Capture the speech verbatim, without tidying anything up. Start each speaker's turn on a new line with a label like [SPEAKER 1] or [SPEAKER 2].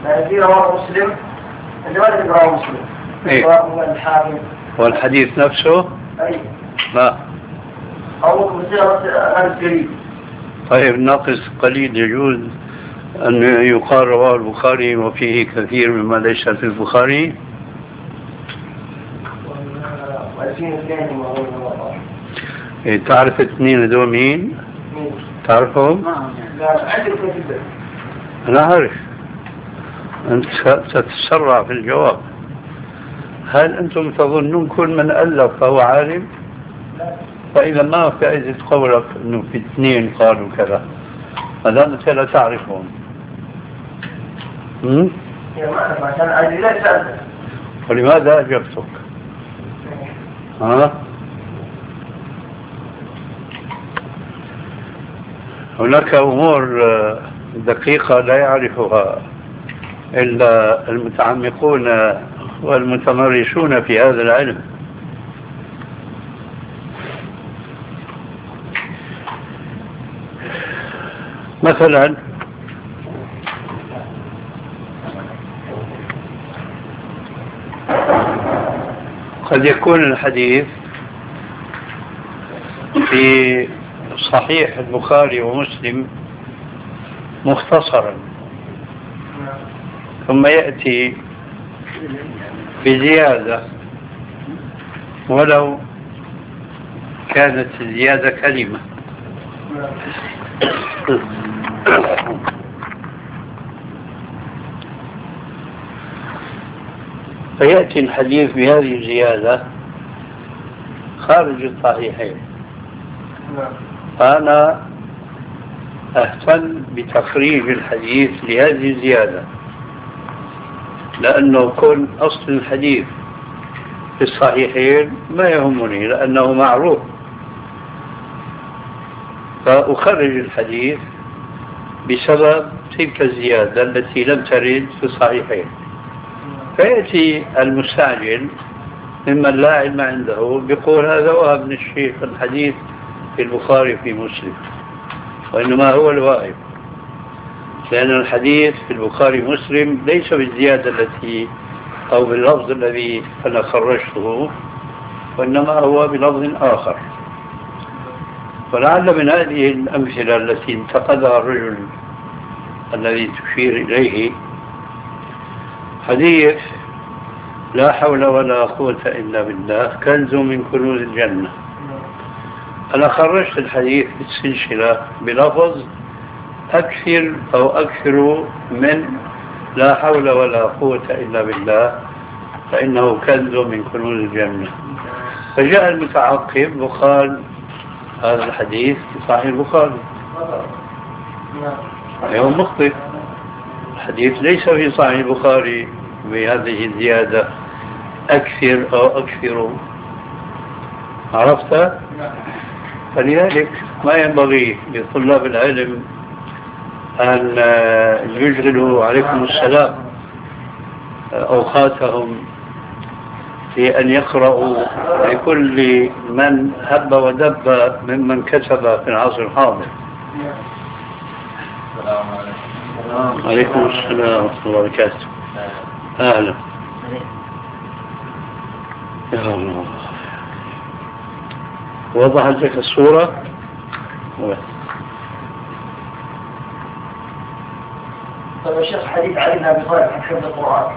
[SPEAKER 1] في رواه مسلم، لماذا رواه مسلم؟
[SPEAKER 2] إيه؟
[SPEAKER 1] رواه الحاكم.
[SPEAKER 2] والحديث نفسه؟
[SPEAKER 1] أي.
[SPEAKER 2] لا.
[SPEAKER 1] أو بصيغة ناقص قليل.
[SPEAKER 2] طيب ناقص قليل يجوز أن يقال رواه البخاري وفيه كثير مما ليس في البخاري؟ إيه تعرف اثنين هذول مين؟ تعرفهم؟ أنا أعرف. أنت ستتسرع في الجواب. هل أنتم تظنون كل من ألف فهو عالم؟ فإذا ما فائدة قولك أنه في اثنين قالوا كذا، هذا أنت لا تعرفهم. هم؟ ولماذا أجبتك؟ ها؟ هناك أمور دقيقة لا يعرفها إلا المتعمقون والمتمرسون في هذا العلم. مثلا قد يكون الحديث في صحيح البخاري ومسلم مختصرا، ثم يأتي بزيادة ولو كانت الزيادة كلمة. فيأتي الحديث بهذه الزيادة خارج الصحيحين. فأنا أهتم بتخريج الحديث لهذه الزيادة، لأنه كون أصل الحديث في الصحيحين ما يهمني لأنه معروف، فأخرج الحديث بسبب تلك الزيادة التي لم ترد في الصحيحين. فيأتي المستعجل ممن لا علم عنده بيقول هذا وهم الشيخ الحديث في البخاري في مسلم، وإنما هو الواهب، لأن الحديث في البخاري مسلم ليس بالزيادة التي أو باللفظ الذي أنا خرجته، وإنما هو بلفظ آخر. ولعل من هذه الأمثلة التي انتقدها الرجل الذي تشير إليه حديث لا حول ولا قوة إلا بالله كنز من كنوز الجنة. أنا خرجت الحديث بالسلسلة بلفظ أكثر أو أكثر من لا حول ولا قوة إلا بالله فإنه كنز من كنوز الجنة. فجاء المتعقب وقال هذا الحديث في صحيح البخاري. هو مخطئ، الحديث ليس في صحيح البخاري بهذه الزيادة أكثر أو أكثر. عرفت؟ فلذلك ما ينبغي لطلاب العلم أن يشغلوا عليكم السلام أوقاتهم في أن يقرأوا لكل من هب ودب ممن كتب في العصر الحاضر. عليكم السلام ورحمة الله وبركاته. أهلا يا الله. وضحت لك الصورة؟
[SPEAKER 1] طيب يا شيخ، حديث علي بن أبي طالب عن حفظ القرآن